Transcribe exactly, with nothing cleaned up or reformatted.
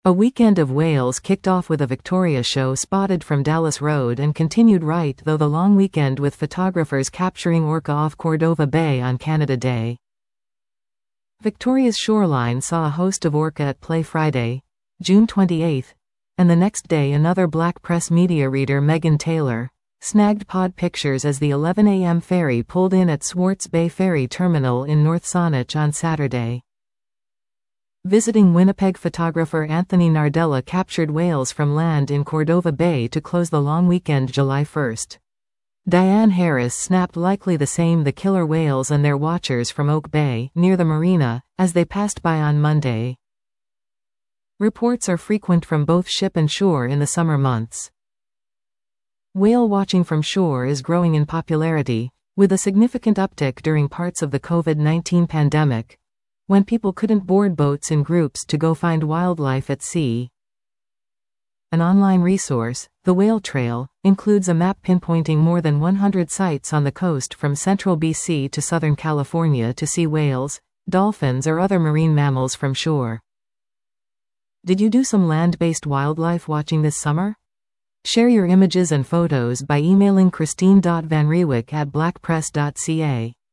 A weekend of whales kicked off with a Victoria show spotted from Dallas Road and continued right though the long weekend with photographers capturing orca off Cordova Bay on Canada Day. Victoria's shoreline saw a host of orca at play Friday, June twenty-eighth, and the next day another Black Press media reader, Megan Taylor, snagged pod pictures as the eleven a m ferry pulled in at Swartz Bay Ferry Terminal in North Saanich on Saturday. Visiting Winnipeg photographer Anthony Nardella captured whales from land in Cordova Bay to close the long weekend July first. Diane Harris snapped likely the same the killer whales and their watchers from Oak Bay, near the marina, as they passed by on Monday. Reports are frequent from both ship and shore in the summer months. Whale watching from shore is growing in popularity, with a significant uptick during parts of the COVID nineteen pandemic, when people couldn't board boats in groups to go find wildlife at sea. An online resource, The Whale Trail, includes a map pinpointing more than one hundred sites on the coast from central B C to southern California to see whales, dolphins or other marine mammals from shore. Did you do some land-based wildlife watching this summer? Share your images and photos by emailing christine dot van reewijk at blackpress dot c a.